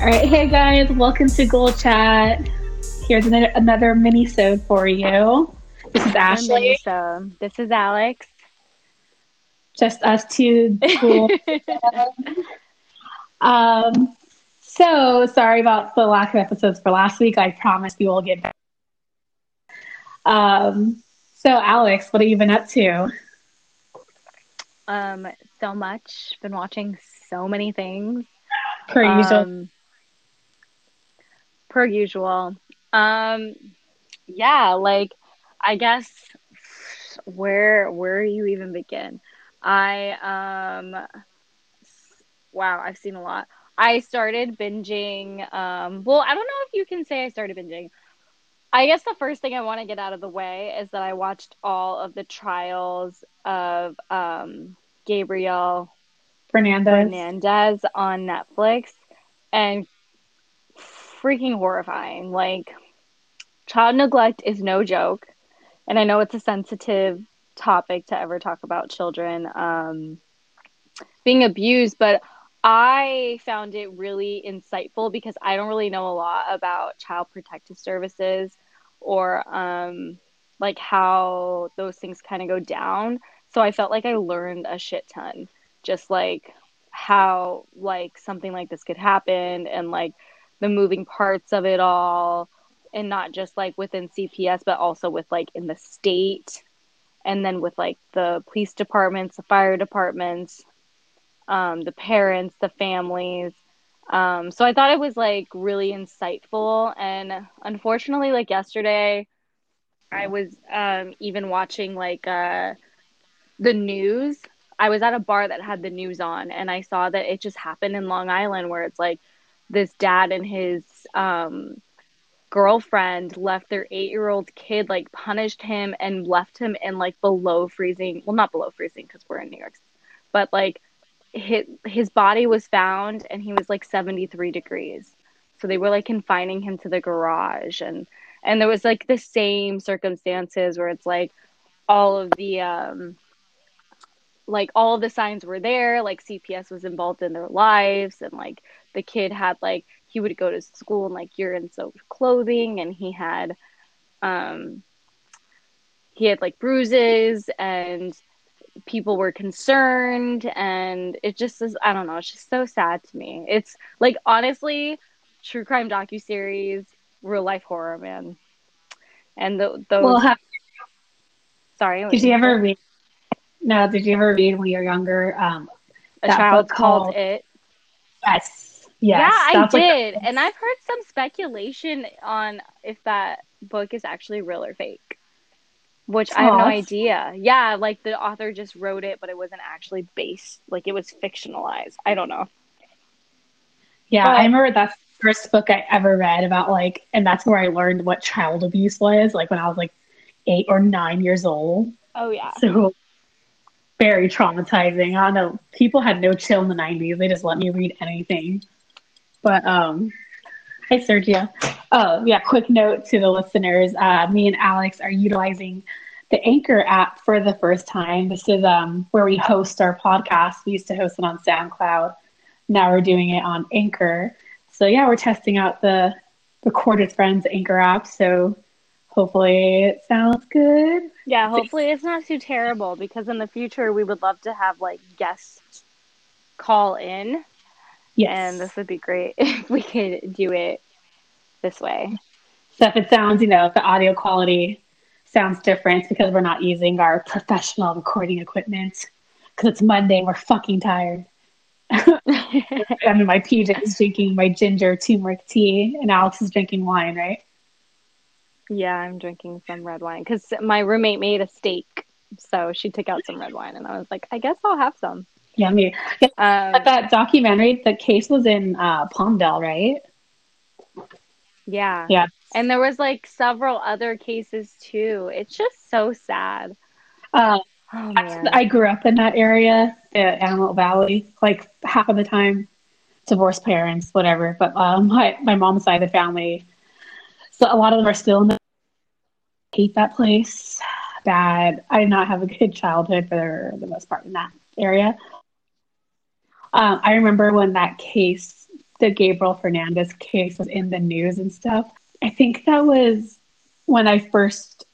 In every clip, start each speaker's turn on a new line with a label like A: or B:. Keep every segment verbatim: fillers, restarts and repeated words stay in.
A: All right, hey guys, welcome to Goal Chat. Here's another, another mini-sode for you. This is
B: Another mini
A: Ashley,
B: so this is Alex.
A: just us two cool. Um, so sorry about the lack of episodes for last week. I promise we will get back. Um, so Alex, what have you been up to?
B: um, so much. Been watching so many things.
A: Per usual.
B: Um, per usual. Um, yeah, like I guess where where you even begin? I um wow, I've seen a lot. I started binging. Um, well, I don't know if you can say I started binging. I guess the first thing I want to get out of the way is that I watched all of the trials of um, Gabriel
A: Fernandez.
B: Fernandez on Netflix, and freaking horrifying. Like, child neglect is no joke. And I know it's a sensitive topic to ever talk about children um, being abused, but I found it really insightful because I don't really know a lot about child protective services or um, like how those things kind of go down. So I felt like I learned a shit ton, just like how like something like this could happen and like the moving parts of it all, and not just like within C P S, but also with like in the state and then with like the police departments, the fire departments, um, the parents, the families. Um, so I thought it was like really insightful. And unfortunately, like yesterday, I was um, even watching like uh, the news. I was at a bar that had the news on, and I saw that it just happened in Long Island where it's like this dad and his um, girlfriend left their eight year old kid, like punished him and left him in like below freezing. Well, not below freezing because we're in New York, but like his his body was found and he was like seventy-three degrees. So they were like confining him to the garage, and and there was like the same circumstances where it's like all of the um like all of the signs were there, like C P S was involved in their lives, and like the kid had like he would go to school in like urine soaked clothing, and he had um he had like bruises, and people were concerned, and it just is, I don't know, it's just so sad to me. It's like honestly true crime docuseries, real life horror, man. And the,
A: Well,
B: those
A: have,
B: sorry, what
A: did
B: you
A: you ever
B: say?
A: read? No, did you ever read when you were younger? Um,
B: A
A: that book
B: Child Called
A: called
B: It.
A: Yes,
B: Yeah,
A: yes.
B: I
A: That's like
B: did.
A: the
B: And I've heard some speculation on if that book is actually real or fake, which I have no
A: thoughts.
B: idea. Yeah, like the author just wrote it, but it wasn't actually based, like it was fictionalized. I don't know.
A: Yeah, I
B: But
A: remember that's the first book I ever read about like, and that's where I learned what child abuse was, like when I was like eight or nine years old.
B: oh yeah.
A: So very traumatizing. I don't know. People had no chill in the nineties. They just let me read anything. But um, hi Sergio. Oh yeah, quick note to the listeners. Uh, me and Alex are utilizing the Anchor app for the first time. This is um where we host our podcast. We used to host it on SoundCloud. Now we're doing it on Anchor. So yeah, we're testing out the Recorded Friends Anchor app. So hopefully it sounds good.
B: Yeah, hopefully it's not too terrible, because in the future we would love to have like guests call in, and
A: Yes.
B: this would be great if we could do it this way.
A: So if it sounds, you know, if the audio quality sounds different, it's because we're not using our professional recording equipment. Because it's Monday, we're fucking tired. I'm in my P Js drinking my ginger turmeric tea, and Alex is drinking wine, right?
B: Yeah, I'm drinking some red wine because my roommate made a steak, so she took out some red wine, and I was like, I guess I'll have some.
A: Yummy. Yeah, but
B: Um,
A: that documentary, the case was in uh, Palmdale, right?
B: yeah,
A: Yeah.
B: and there was like several other cases too. It's just so sad.
A: Uh,
B: Oh
A: that's-
B: man.
A: I grew up in that area, the Antelope Valley, like half of the time, divorced parents, whatever. But um, my, my mom's side of the family, so a lot of them are still in the hate that place. Bad. I did not have a good childhood for the most part in that area. Um, I remember when that case, the Gabriel Fernandez case was in the news and stuff, I think that was when I first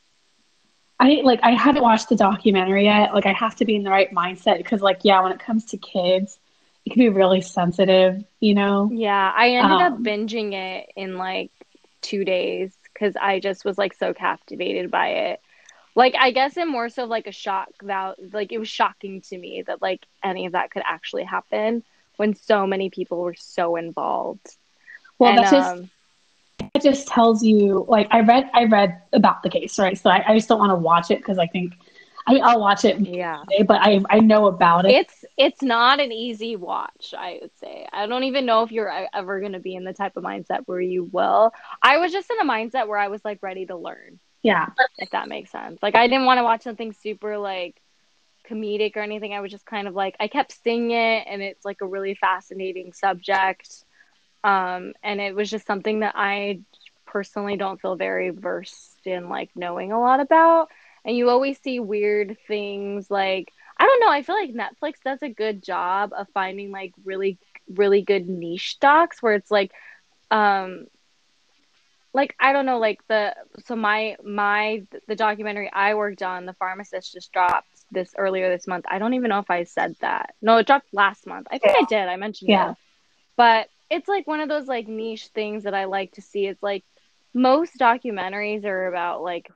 A: I like I hadn't watched the documentary yet. Like I have to be in the right mindset because like yeah, when it comes to kids, it can be really sensitive, you know.
B: Yeah, I ended up
A: Um,
B: binging it in like two days because I just was like so captivated by it. Like I guess in more so like a shock val like it was shocking to me that like any of that could actually happen when so many people were so involved.
A: well,
B: And
A: that just
B: um
A: it just tells you like I read I read about the case, right? So I, I just don't want to watch it because I think I mean, I'll watch it
B: yeah.
A: today, but I I know about it.
B: It's it's not an easy watch, I would say. I don't even know if you're e- ever going to be in the type of mindset where you will. I was just in a mindset where I was like ready to learn,
A: Yeah,
B: if that makes sense. Like I didn't want to watch something super like comedic or anything. I was just kind of like I kept seeing it and it's like a really fascinating subject. Um and it was just something that I personally don't feel very versed in like knowing a lot about. And you always see weird things like I don't know, I feel like Netflix does a good job of finding like really really good niche docs where it's like um like I don't know like the so my my the documentary I worked on, The Pharmacist, just dropped this earlier this month. I don't even know if I said that. No, it dropped last month. I think I did. I mentioned it.
A: yeah,
B: But it's like one of those like niche things that I like to see. It's like most documentaries are about like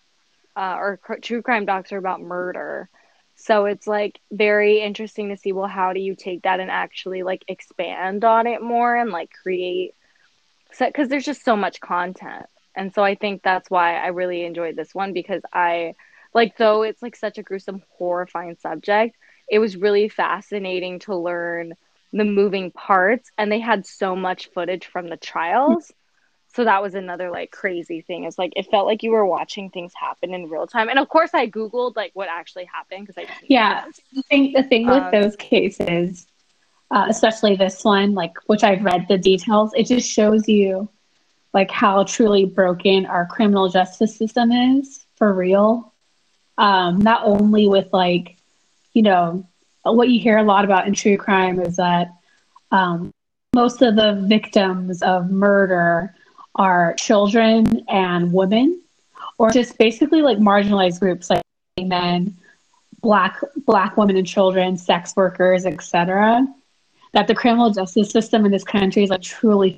B: uh or cr- true crime docs are about murder. So it's like very interesting to see, well, how do you take that and actually like expand on it more and like create so because there's just so much content. And so I think that's why I really enjoyed this one because I like though it's like such a gruesome, horrifying subject, it was really fascinating to learn the moving parts and they had so much footage from the trials. So that was another like crazy thing. It's like it felt like you were watching things happen in real time. And of course I Googled like what actually happened because I didn't know.
A: yeah. The thing the thing with
B: Um
A: those cases, uh, especially this one, like which I've read the details, it just shows you like how truly broken our criminal justice system is for real. Um, not only with like, you know, what you hear a lot about in true crime is that um, most of the victims of murder are children and women, or just basically like marginalized groups like men, black black women and children, sex workers, et cetera. That the criminal justice system in this country is like truly,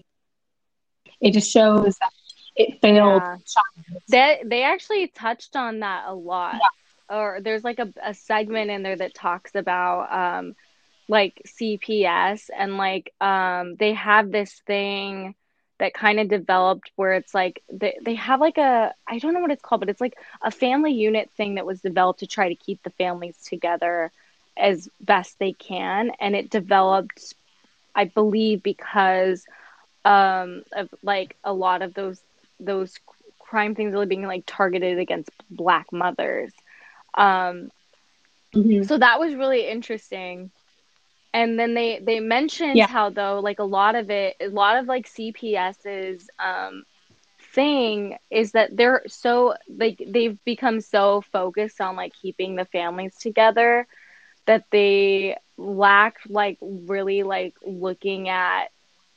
A: it just shows that it failed.
B: yeah. They they actually touched on that a lot. Or there's like a, a segment in there that talks about um like C P S and like um they have this thing that kind of developed where it's like they they have like a I don't know what it's called, but it's like a family unit thing that was developed to try to keep the families together as best they can. And it developed, I believe, because um of like a lot of those those crime things really being like targeted against black mothers. Um
A: Mm-hmm.
B: so that was really interesting. And then they they mentioned
A: Yeah.
B: how though like a lot of it a lot of like CPS's um thing is that they're so like they've become so focused on like keeping the families together that they lack like really like looking at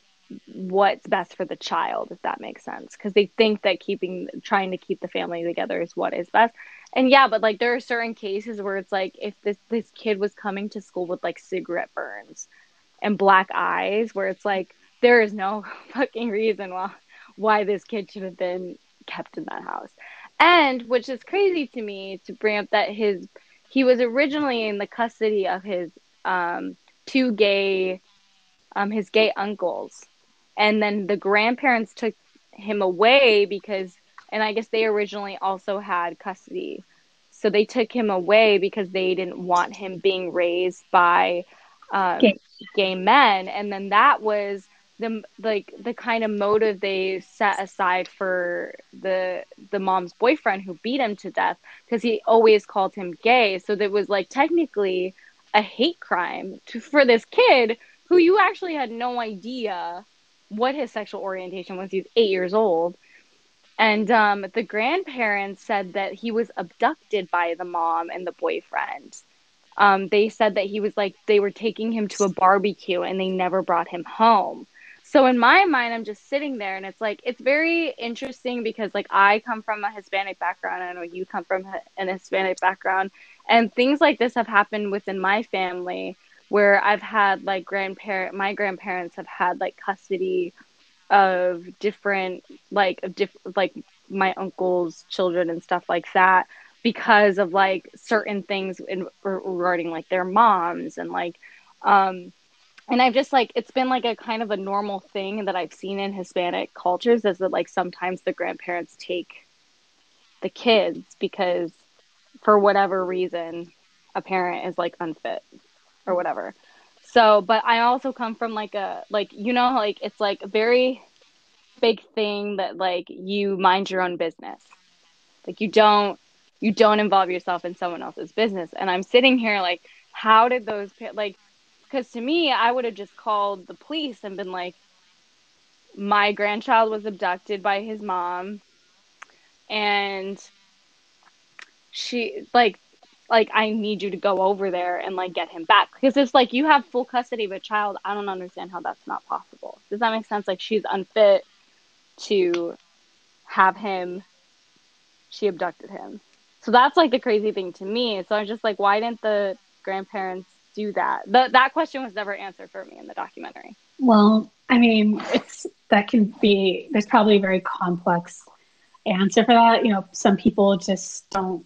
B: what's best for the child, if that makes sense, because they think that keeping trying to keep the family together is what is best. And yeah, but like there are certain cases where it's like if this this kid was coming to school with like cigarette burns and black eyes, where it's like there is no fucking reason why why this kid should have been kept in that house. And which is crazy to me to bring up that his he was originally in the custody of his um two gay um his gay uncles, and then the grandparents took him away because, and I guess they originally also had custody, so they took him away because they didn't want him being raised by um,
A: Okay.
B: gay men. And then that was the like the kind of motive they set aside for the the mom's boyfriend who beat him to death because he always called him gay. So that was like technically a hate crime to, for this kid who you actually had no idea what his sexual orientation was. He's eight years old. And um, the grandparents said that he was abducted by the mom and the boyfriend. Um, they said that he was like, they were taking him to a barbecue and they never brought him home. So in my mind, I'm just sitting there, and it's like, it's very interesting because like I come from a Hispanic background. I know you come from an Hispanic background, and things like this have happened within my family where I've had like grandparent, my grandparents have had like custody of different, like, of diff- like my uncle's children and stuff like that because of like certain things in regarding like their moms and like, um, and I've just like, it's been like a kind of a normal thing that I've seen in Hispanic cultures is that like sometimes the grandparents take the kids because for whatever reason, a parent is like unfit or whatever. So, but I also come from like a, like, you know, like it's like a very big thing that like you mind your own business. Like you don't, you don't involve yourself in someone else's business. And I'm sitting here like, how did those, like, because to me, I would have just called the police and been like, my grandchild was abducted by his mom. And she, like, like, I need you to go over there and, like, get him back. Because it's like, you have full custody of a child. I don't understand how that's not possible. Does that make sense? Like, she's unfit to have him. She abducted him. So that's, like, the crazy thing to me. So I'm just like, why didn't the grandparents do that? The, that question was never answered for me in the documentary.
A: Well, I mean, it's that can be, there's probably a very complex answer for that. You know, some people just don't,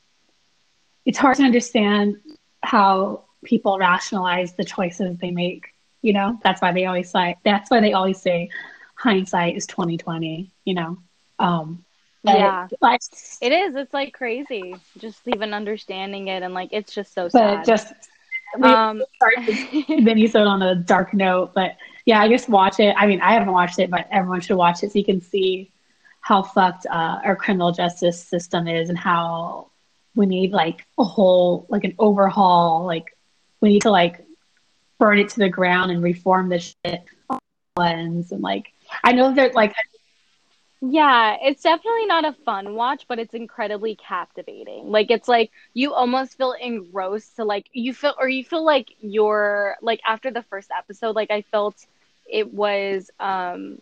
A: it's hard to understand how people rationalize the choices they make. You know, that's why they always say, that's why they always say hindsight is twenty twenty, you know. Um,
B: Yeah,
A: but,
B: it is. It's like crazy just even understanding it. And like, it's just so
A: but
B: sad.
A: just, we
B: Um,
A: started Minnesota on a dark note, but yeah, I guess watch it. I mean, I haven't watched it, but everyone should watch it so you can see how fucked uh, our criminal justice system is and how we need like a whole, like an overhaul. Like we need to like burn it to the ground and reform this shit lens. And like, I know that like,
B: yeah, it's definitely not a fun watch, but it's incredibly captivating. Like it's like you almost feel engrossed to like you feel or you feel like you're like after the first episode, like I felt it was um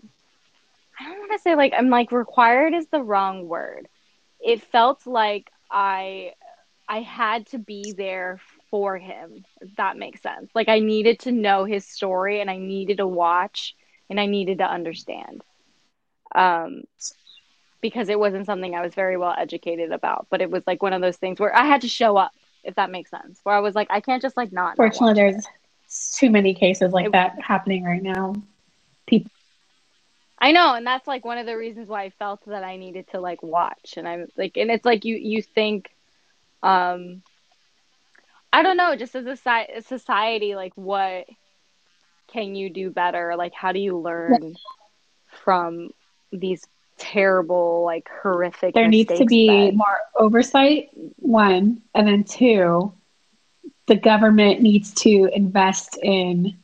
B: I don't want to say like I'm like required is the wrong word. It felt like I I had to be there for him, if that makes sense. Like I needed to know his story and I needed to watch and I needed to understand. Um because it wasn't something I was very well educated about. But it was like one of those things where I had to show up, if that makes sense. Where I was like, I can't just like not not
A: fortunately,
B: watch
A: there's
B: this.
A: too many cases like
B: It,
A: that happening right now. People,
B: I know, and that's like one of the reasons why I felt that I needed to like watch. And I'm like, and it's like you you think, um, I don't know, just as a, a society, like what can you do better? Like how do you learn from these terrible, like horrific
A: there needs to
B: mistakes
A: be
B: that
A: more oversight, one, and then two, the government needs to invest in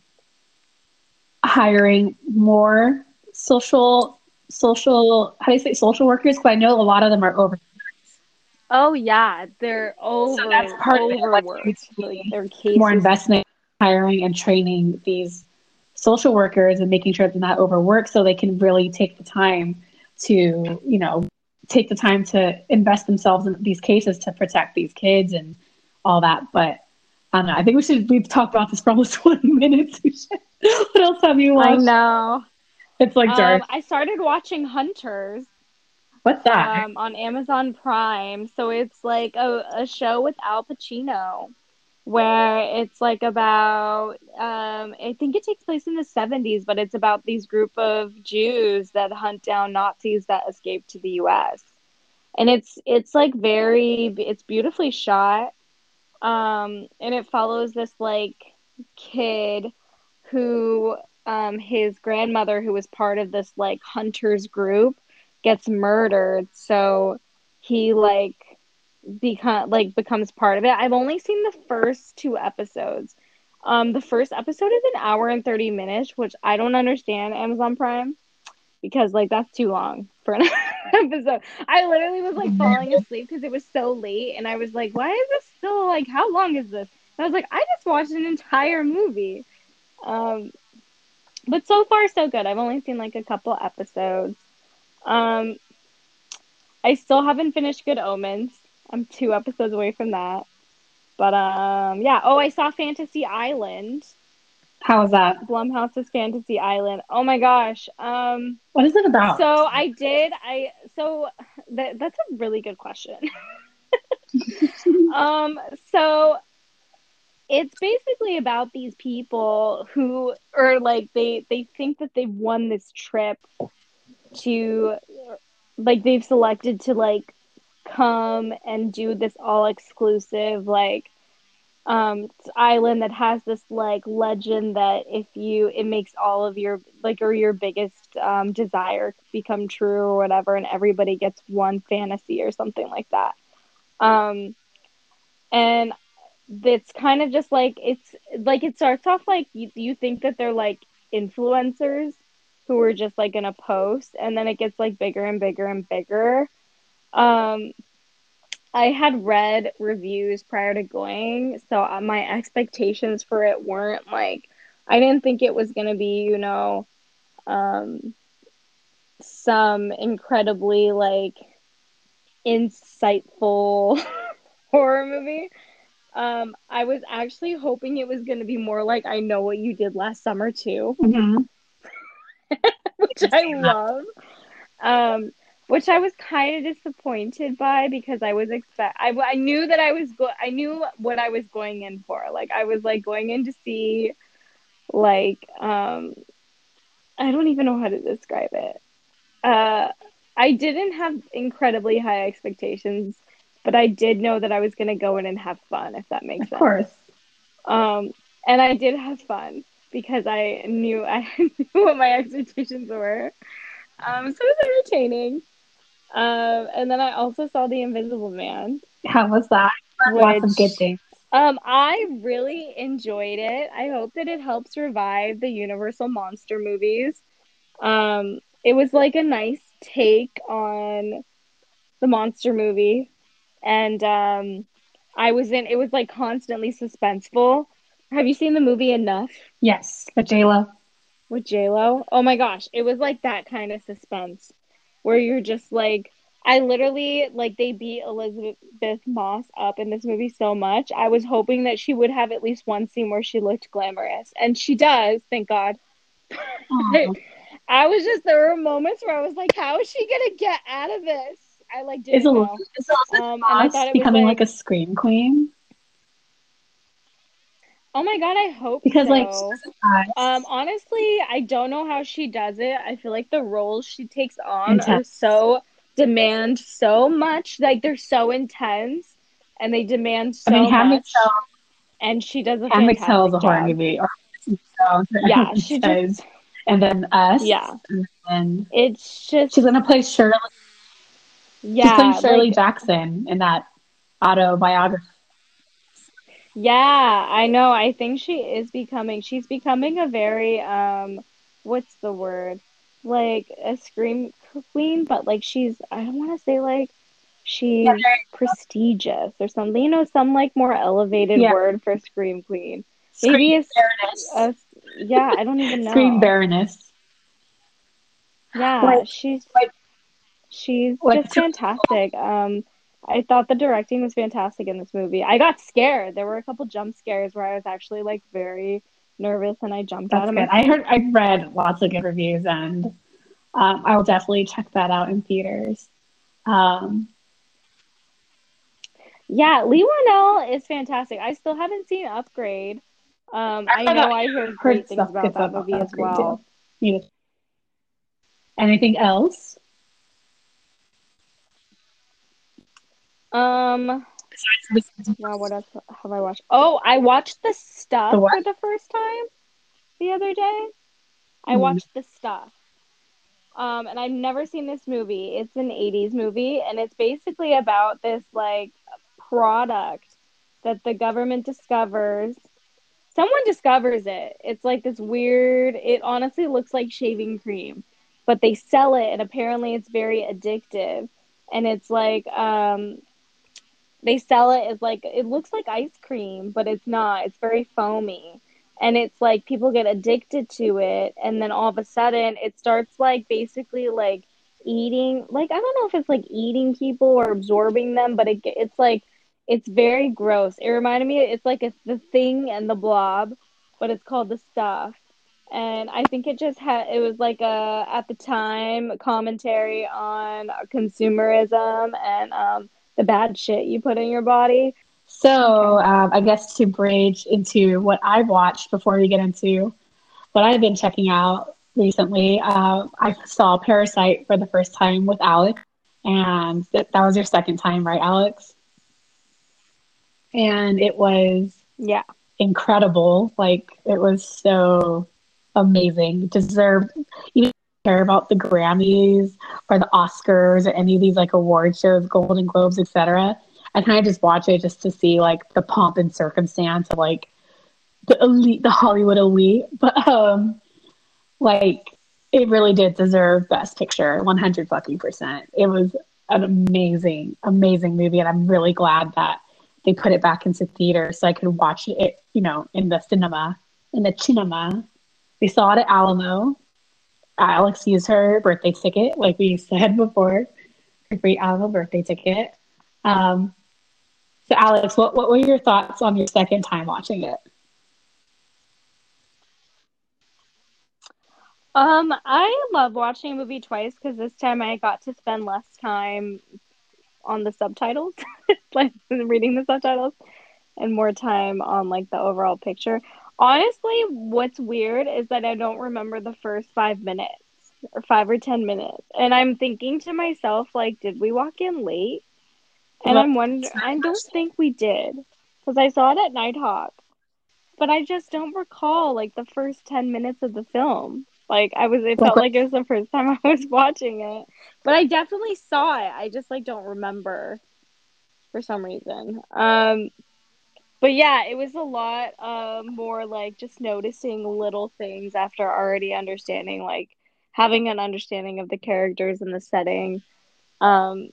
A: hiring more social social how do you say social workers? Because I know a lot of them are over.
B: oh yeah, they're
A: So that's
B: over
A: part of it. Like there
B: overworked.
A: needs to
B: Like
A: be
B: their
A: more
B: cases.
A: investment in hiring and training these social workers and making sure they're not overworked so they can really take the time to, you know, take the time to invest themselves in these cases to protect these kids and all that. But I don't know. I think we should, we've talked about this for almost twenty minutes. What else have you
B: I
A: watched?
B: know.
A: It's like dark.
B: Um, I started watching Hunters
A: What's that?
B: um on Amazon Prime. So it's like a, a show with Al Pacino where it's like about um I think it takes place in the seventies, but it's about these group of Jews that hunt down Nazis that escaped to the U S. And it's it's like very it's beautifully shot. Um, and it follows this like kid who um his grandmother who was part of this like hunters group gets murdered. So he like become like becomes part of it. I've only seen the first two episodes. Um, the first episode is an hour and thirty minutes, which I don't understand Amazon Prime because like that's too long for an episode. I literally was like falling asleep because it was so late, and I was like, "Why is this still like? How long is this?" And I was like, "I just watched an entire movie." Um, but so far so good. I've only seen like a couple episodes. Um, I still haven't finished Good Omens. I'm two episodes away from that. But um, yeah. Oh, I saw Fantasy Island.
A: How was that?
B: Blumhouse's Fantasy Island. Oh my gosh. Um,
A: What is it about?
B: so I did. I so that that's a really good question. um, so it's basically about these people who are like they they think that they've won this trip to like they've selected to like come and do this all exclusive like um island that has this like legend that if you it makes all of your like or your biggest um desire become true or whatever, and everybody gets one fantasy or something like that. um and it's kind of just like it's like it starts off like you, you think that they're like influencers who are just like gonna post, and then it gets like bigger and bigger and bigger. um I had read reviews prior to going, so uh, my expectations for it weren't like I didn't think it was gonna be, you know, um, some incredibly like insightful horror movie. Um, I was actually hoping it was gonna be more like I Know What You Did Last Summer too,
A: Mm-hmm.
B: which I love. Um, which I was kind of disappointed by because I was expect I, I knew that I was go I knew what I was going in for. Like I was like going in to see like um I don't even know how to describe it. Uh, I didn't have incredibly high expectations, but I did know that I was going to go in and have fun, if that makes
A: Of
B: sense.
A: course.
B: Um, and I did have fun because I knew I knew what my expectations were. Um, so it was entertaining. Um, and then I also saw The Invisible Man,
A: How was that? Lots of good
B: which
A: things.
B: um, I really enjoyed it. I hope that it helps revive the Universal monster movies. Um, it was like a nice take on the monster movie, and um, I was in. It was like constantly suspenseful. Have you seen the movie Enough
A: Yes, but J-Lo.
B: with J Lo? Oh my gosh, it was like that kind of suspense where you're just like, I literally like they beat Elizabeth Moss up in this movie so much. I was hoping that she would have at least one scene where she looked glamorous, and she does, thank God.
A: Oh,
B: I was just there were moments where I was like, how is she gonna get out of this? I like
A: is
B: didn't
A: Elizabeth,
B: know.
A: is Elizabeth
B: Um, and I
A: Moss
B: thought it was
A: becoming like
B: like,
A: a scream queen?
B: oh my God, I hope
A: Because like she
B: so.
A: doesn't
B: Um,
A: act
B: honestly, I don't know how she does it. I feel like the roles she takes on are
A: intense.
B: so demand so much, like they're so intense and they demand
A: I mean,
B: so
A: Handmaid's
B: much,
A: Tale,
B: and she does a
A: Handmaid's Tale is
B: fantastic
A: a horror
B: job.
A: movie, or so
B: Yeah,
A: everyone
B: she just
A: says. And then Us,
B: yeah.
A: and then
B: It's just
A: she's gonna play Shirley. She's playing
B: yeah,
A: Shirley
B: like
A: Jackson in that autobiography.
B: yeah, I know. I think she is becoming, she's becoming a very, um, what's the word? Like a scream queen, but like she's, I don't want to say like
A: Yeah,
B: she's prestigious or something, you know, some like more elevated
A: yeah,
B: word for scream queen.
A: Scream
B: Maybe a,
A: Baroness.
B: a yeah, I don't even
A: Scream
B: know.
A: Baroness.
B: Yeah,
A: Like,
B: she's
A: like,
B: She's
A: like
B: just
A: two people.
B: fantastic. Um, I thought the directing was fantastic in this movie. I got scared. There were a couple jump scares where I was actually like very nervous and I jumped out
A: That's
B: of my
A: good. I
B: seat.
A: heard, I've read lots of good reviews, and um, I will definitely check that out in theaters. Um,
B: Yeah, Lee Whannell is fantastic. I still haven't seen Upgrade. Um, I
A: I thought
B: know I heard
A: heard
B: great things
A: stuff
B: about
A: good
B: that
A: stuff about
B: movie
A: that
B: as
A: grade too.
B: well.
A: You know, anything else
B: Um,
A: besides this?
B: wow, what else have I watched? Oh, I watched The
A: The
B: Stuff
A: what?
B: for the first time the other day. I
A: Hmm.
B: watched The Stuff. Um, and I've never seen this movie. It's an eighties movie, and it's basically about this like product that the government discovers. Someone discovers it. It's like this weird, it honestly looks like shaving cream, but they sell it, and apparently it's very addictive. And it's like, um, they sell it as like, it looks like ice cream, but it's not. It's very foamy. and it's like people get addicted to it, and then all of a sudden it starts like basically like eating, like I don't know if it's like eating people or absorbing them, but it, it's like it's very gross. It reminded me, it's like it's the Thing and the Blob, but it's called The Stuff. And I think it just had, it was like a, at the time, commentary on consumerism and um, the bad shit you put in your body.
A: So um, I guess to bridge into what I've watched before we get into what I've been checking out recently, uh, I saw Parasite for the first time with Alex, and th- that was your second time, right, Alex? And it was
B: Yeah.
A: incredible. Like, it was so amazing. Deserved, you don't care about the Grammys or the Oscars or any of these like award shows, Golden Globes, et cetera. I kind of just watch it just to see like the pomp and circumstance of like the elite, the Hollywood elite. But um, like it really did deserve Best Picture, one hundred fucking percent. It was an amazing, amazing movie, and I'm really glad that they put it back into theater so I could watch it, you know, in the cinema, in the cinema. We saw it at Alamo. Alex used her birthday ticket, like we said before, her great Alamo birthday ticket. Um, so, Alex, what, what were your thoughts on your second time watching it?
B: Um, I love watching a movie twice because this time I got to spend less time on the subtitles, like reading the subtitles, and more time on like the overall picture. Honestly, what's weird is that I don't remember the first five minutes or five or ten minutes, and I'm thinking to myself, like, did we walk in late? And
A: Well,
B: I'm wondering, I don't think we did because I saw it at Nighthawk, but I just don't recall like the first ten minutes of the film. Like I was, it
A: like,
B: felt like it was the first time I was watching it, but I definitely saw it. I just like don't remember for some reason. Um, but yeah, it was a lot uh, more like just noticing little things after already understanding, like having an understanding of the characters and the setting. Um,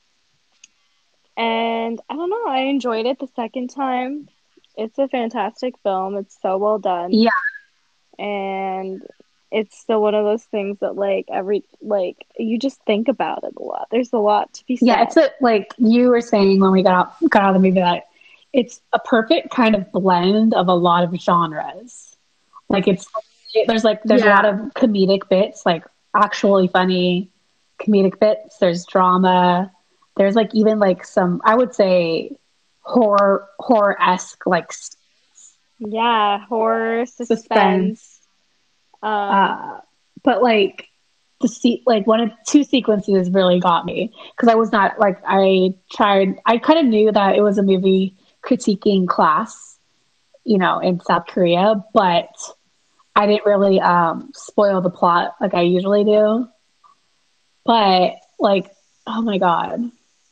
B: and I don't know, I enjoyed it the second time. It's a fantastic film. It's so well done.
A: yeah,
B: And it's still one of those things that like every like you just think about it a lot. There's a lot to be
A: yeah.
B: said.
A: It's a, like you were saying when we got out, got out of the movie that it's a perfect kind of blend of a lot of genres. Like it's there's like there's a lot
B: Yeah.
A: of comedic bits, like actually funny comedic bits. There's drama. There's like even like some I would say horror horror esque like s-
B: Yeah, horror,
A: suspense.
B: suspense. Um
A: Uh, but like the se- like one of two sequences really got me because I was not like I tried I kind of knew that it was a movie critiquing class, you know, in South Korea, but I didn't really um, spoil the plot like I usually do. But like, oh my god,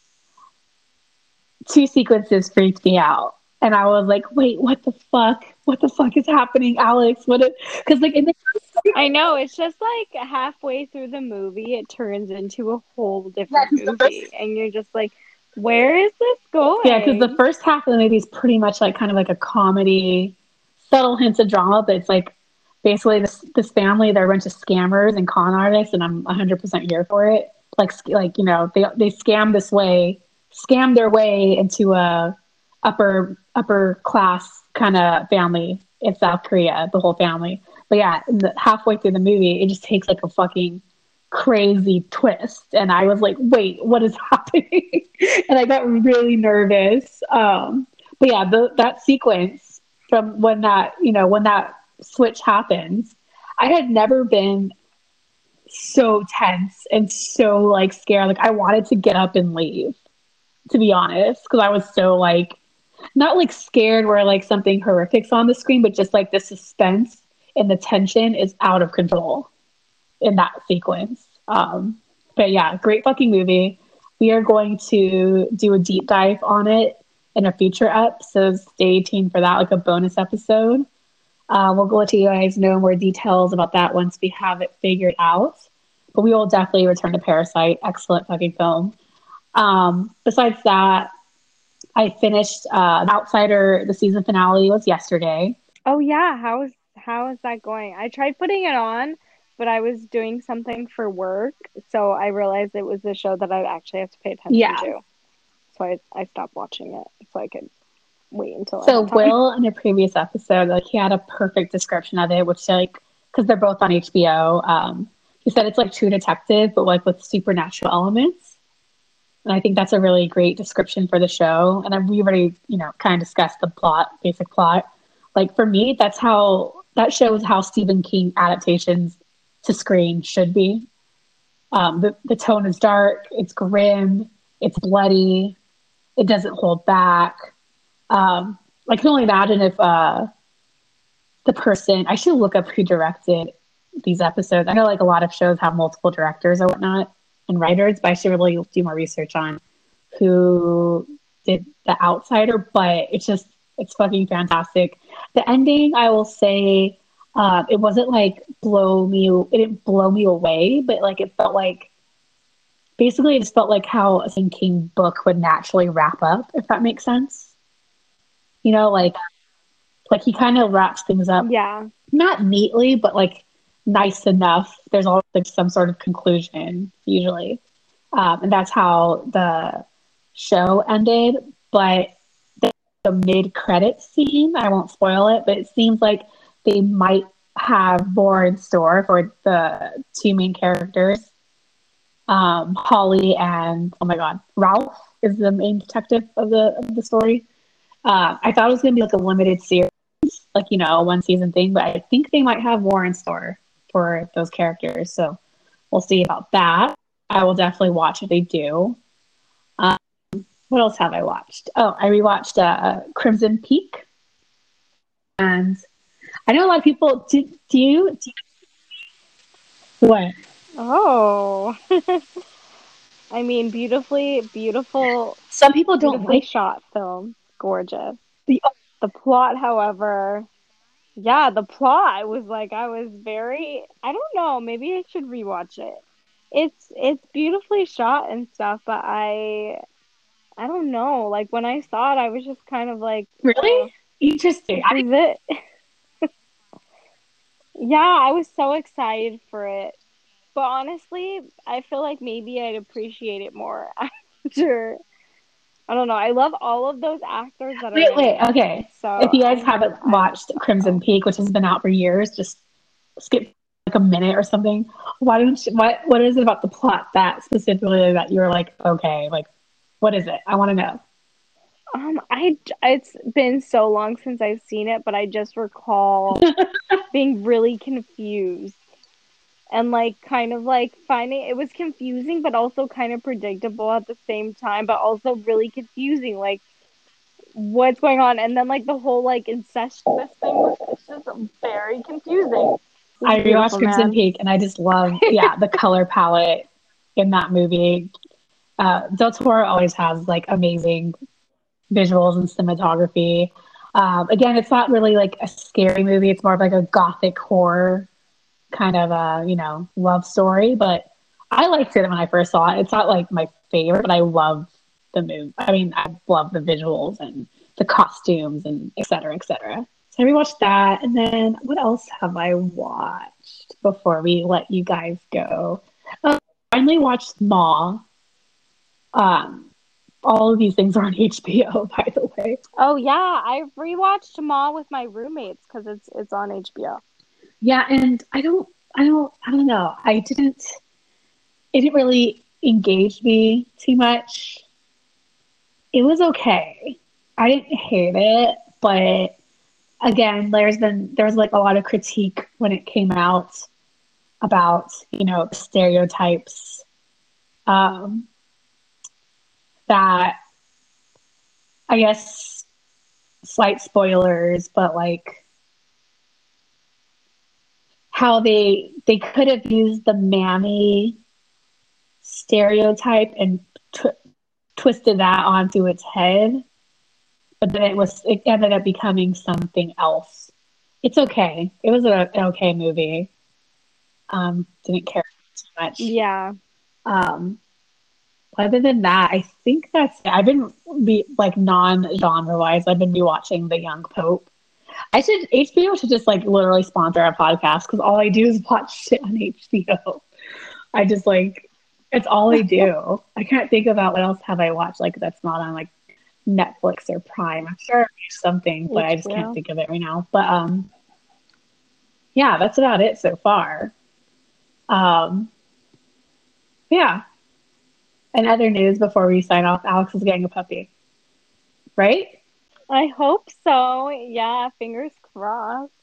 A: two sequences freaked me out, and I was like, wait, what the fuck? What the fuck is happening, Alex? What? Because like in the
B: I know, it's just like halfway through the movie it turns into a whole
A: yeah,
B: different
A: 'cause the first
B: movie and you're just like, where is this
A: yeah, because the
B: going?
A: first half of the movie is pretty much like kind of like a comedy, subtle hints of drama, but it's like basically this this family they're a bunch of scammers and con artists, and I'm one hundred percent here for it. Like like you know they they scam this way, scam their way into a upper upper class kind of family in South Korea, the whole family. But yeah, in the, halfway through the movie, it just takes like a fucking crazy twist, and I was like, "Wait, what is happening?" And I got really nervous. Um, but yeah, the, that sequence from when that you know when that switch happens, I had never been so tense and so like scared. Like I wanted to get up and leave, to be honest, because I was so like not like scared where like something horrific's on the screen, but just like the suspense and the tension is out of control in that sequence. Um, but yeah, great fucking movie. We are going to do a deep dive on it in a future ep, so stay tuned for that, like a bonus episode. Uh, we'll go let you guys know more details about that once we have it figured out. But we will definitely return to Parasite. Excellent fucking film. Um, besides that, I finished uh, Outsider. The season finale was yesterday.
B: Oh yeah, how is how is that going? I tried putting it on, but I was doing something for work, so I realized it was a show that I actually have to pay attention
A: Yeah.
B: to. So I I stopped watching it so I could wait until I
A: So
B: had time.
A: Will in a previous episode, like he had a perfect description of it, which like because they're both on H B O. Um, he said it's like True Detective, but like with supernatural elements. And I think that's a really great description for the show. And I've, we already, you know, kind of discussed the plot, basic plot. Like for me, that's how that shows how Stephen King adaptations to screen should be. Um, the the tone is dark, it's grim, it's bloody, it doesn't hold back. Um, I can only imagine if uh, the person, I should look up who directed these episodes. I know like a lot of shows have multiple directors or whatnot and writers, but I should really do more research on who did The Outsider. But it's just, it's fucking fantastic. The ending, I will say, uh, it wasn't like blow me, it didn't blow me away, but like it felt like, basically, it just felt like how a Stephen King book would naturally wrap up, if that makes sense. You know, like like he kind of wraps things up
B: Yeah.
A: not neatly, but like nice enough. There's always like some sort of conclusion usually, um, and that's how the show ended. But the, the mid-credit scene, I won't spoil it, but it seems like they might have more in store for the two main characters, um, Holly and oh my god, Ralph is the main detective of the of the story. Uh, I thought it was going to be like a limited series, like you know, a one season thing, but I think they might have more in store for those characters. So we'll see about that. I will definitely watch if they do. Um, what else have I watched? Oh, I rewatched uh, Crimson Peak, and I know a lot of people. Do, do you? Do you what?
B: Oh. I mean, beautifully, beautiful,
A: Some people don't
B: beautifully
A: like
B: shot film. Gorgeous.
A: the.
B: The plot, however, yeah, the plot was like I was very, I don't know, maybe I should rewatch it. It's it's beautifully shot and stuff, but I I don't know. Like when I saw it, I was just kind of like,
A: Really
B: oh,
A: interesting.
B: this
A: I
B: is it. Yeah, I was so excited for it. But honestly, I feel like maybe I'd appreciate it more after. I don't know. I love all of those actors that are
A: wait,
B: in
A: wait.
B: it.
A: Okay,
B: So
A: if you guys
B: I'm
A: haven't
B: I'm
A: watched Crimson
B: oh.
A: Peak, which has been out for years, just skip like a minute or something. Why don't you, what what is it about the plot that specifically that you're like, okay, like what is it? I want to know.
B: Um, I it's been so long since I've seen it, but I just recall being really confused and like kind of like finding it was confusing, but also kind of predictable at the same time, but also really confusing. Like what's going on, and then like the whole like incestuous thing was it's just very confusing. It's
A: I rewatched
B: beautiful,
A: Crimson
B: man.
A: Peak and I just love, yeah, the color palette in that movie. Uh, Del Toro always has like amazing visuals and cinematography. Um, again, it's not really like a scary movie. It's more of like a gothic horror kind of a, you know, love story. But I liked it when I first saw it. It's not like my favorite, but I love the movie. I mean, I love the visuals and the costumes and et cetera, et cetera. So I rewatched that. And then what else have I watched before we let you guys go? Uh, I finally watched Maw. Um, all of these things are on H B O, by the way.
B: Oh yeah, I rewatched Ma with my roommates because it's it's on H B O.
A: Yeah, and I don't, I don't, I don't know. I didn't, it didn't really engage me too much. It was okay. I didn't hate it, but again, there's been there's like a lot of critique when it came out about, you know, stereotypes um, that I guess slight spoilers, but like how they they could have used the mammy stereotype and tw- twisted that onto its head, but then it was it ended up becoming something else. It's okay. It was a, an okay movie. Um, didn't care too much.
B: Yeah.
A: Um, other than that, I think that's it. I've been be like non-genre wise. I've been rewatching The Young Pope. I should H B O should just like literally sponsor our podcast because all I do is watch shit on H B O. I just like it's all I do. I can't think about what else have I watched like that's not on like Netflix or Prime. I'm sure there's something, but I just can't think of it right now. But um, yeah, that's about it so far. Um, yeah. And other news before we sign off, Alex is getting a puppy, right?
B: I hope so. Yeah, fingers crossed.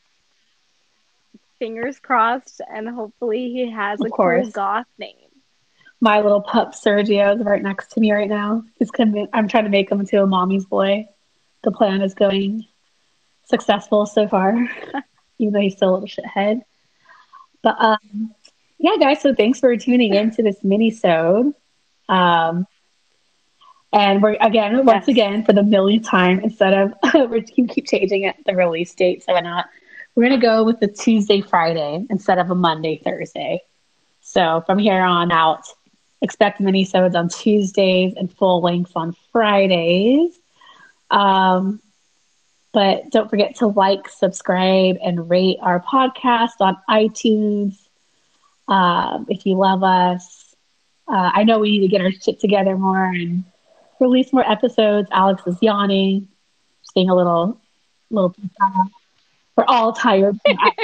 B: Fingers crossed, and hopefully he has
A: Of
B: a
A: course.
B: cool goth name.
A: My little pup Sergio is right next to me right now. He's coming. I'm trying to make him into a mommy's boy. The plan is going successful so far, even though he's still a little shithead. But um, yeah, guys. So thanks for tuning in to this mini-sode. Um, and we're again, once
B: Yes.
A: again, for the millionth time, instead of we keep keep changing it the release date, so not. We're gonna go with the Tuesday, Friday instead of a Monday, Thursday. So from here on out, expect mini-sodes on Tuesdays and full lengths on Fridays. Um, but don't forget to like, subscribe, and rate our podcast on iTunes. Um, if you love us, uh, I know we need to get our shit together more and release more episodes. Alex is yawning, just being a little, little. We're all tired.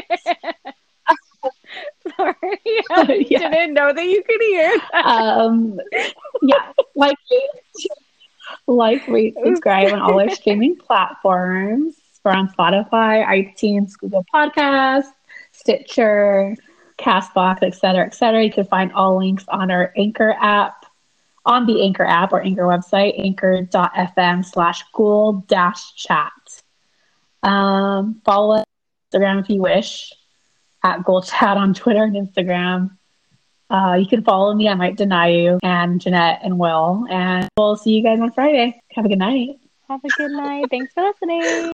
B: Sorry, I
A: Yeah.
B: didn't know that you could hear that.
A: Um, yeah, like, like, rate, subscribe on all our streaming platforms. We're on Spotify, iTunes, Google Podcasts, Stitcher, Castbox, et cetera, et cetera. You can find all links on our Anchor app, on the Anchor app or Anchor website, anchor.fm slash ghoul dash chat. Um, follow us on Instagram if you wish, at Ghoul Chat on Twitter and Instagram. Uh, you can follow me. I might deny you, and Jeanette and Will. And we'll see you guys on Friday. Have a good night.
B: Have a good night. Thanks for listening.